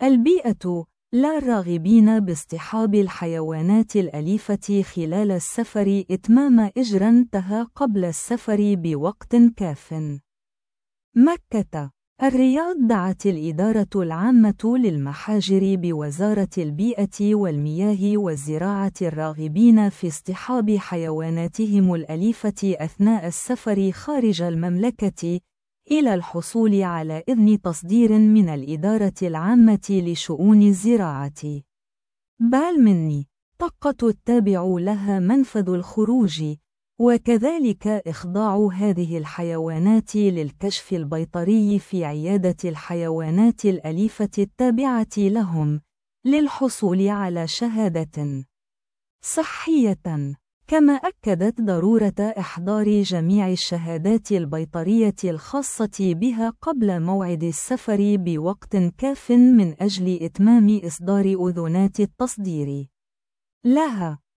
البيئة لا الراغبين باصطحاب الحيوانات الأليفة خلال السفر إتمام إجراء انتهى قبل السفر بوقت كاف. مكة. الرياض دعت الإدارة العامة للمحاجر بوزارة البيئة والمياه والزراعة الراغبين في اصطحاب حيواناتهم الأليفة أثناء السفر خارج المملكة إلى الحصول على إذن تصدير من الإدارة العامة لشؤون الزراعة. بالمني طاقة التابع لها منفذ الخروج، وكذلك إخضاع هذه الحيوانات للكشف البيطري في عيادة الحيوانات الأليفة التابعة لهم للحصول على شهادة صحية. كما أكدت ضرورة إحضار جميع الشهادات البيطرية الخاصة بها قبل موعد السفر بوقت كاف من أجل إتمام إصدار أذونات التصدير لها.